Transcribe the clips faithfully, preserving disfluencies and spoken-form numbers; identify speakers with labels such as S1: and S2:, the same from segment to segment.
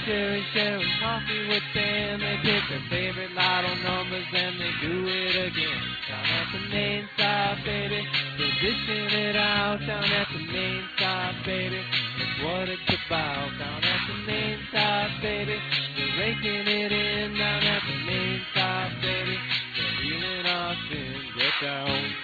S1: Jerry sharing coffee with them. They pick their favorite lotto numbers and they do it again. Down at the main stop, baby, they're dishing it out. Down at the main stop, baby, that's what it's about. Down at the main stop, baby, they're raking it in. Down at the main stop, baby, they're healing our sins. Get down.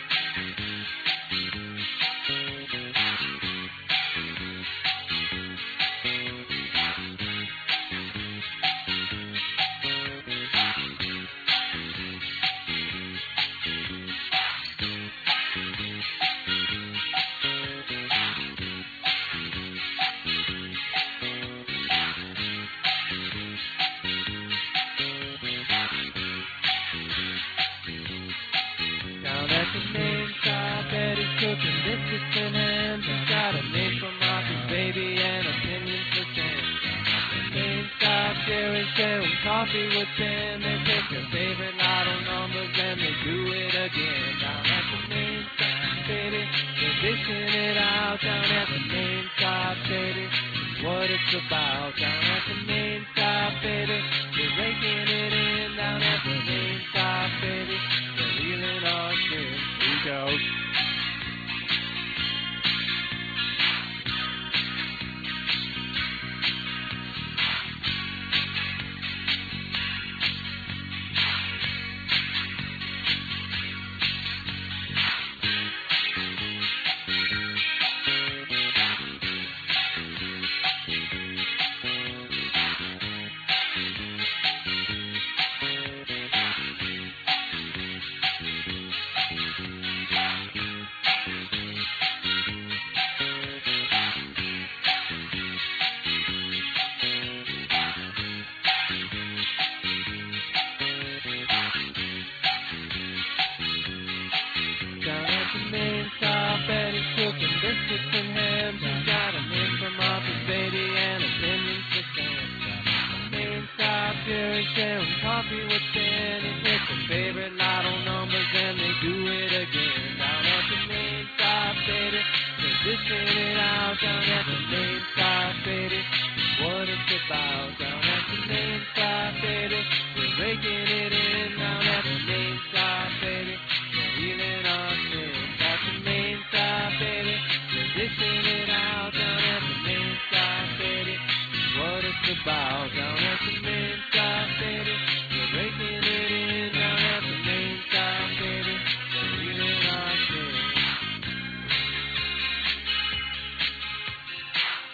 S1: Cooking biscuits and ham. He's got a name for Martha's baby and opinions for Sam. The main stop, Jerry sharing coffee with them. They pick their favorite lotto numbers and they do it again. Down at the main stop, baby, they're dishing it out. Down at the main stop, baby, that's what it's about. Down at the main stop, baby, they're raking it in. Down at the main stop, baby, they're healing our sins. We go. Biscuits and ham. She's got a name for Martha's baby and opinions for Sam. The main stop, Jerry sharing coffee with Dan. He picks their favorite lotto numbers and they do it again. Down at the main stop, baby, they're dishing it out. Down at the main stop, baby, that's what it's about. Down at the main stop, baby, we're raking it in. Down at the main stop, baby, we're healing our sins. At the main stop, baby, dishing it out. Down at the main stop, baby, that's what it's about. Down at the main stop, baby, we're raking it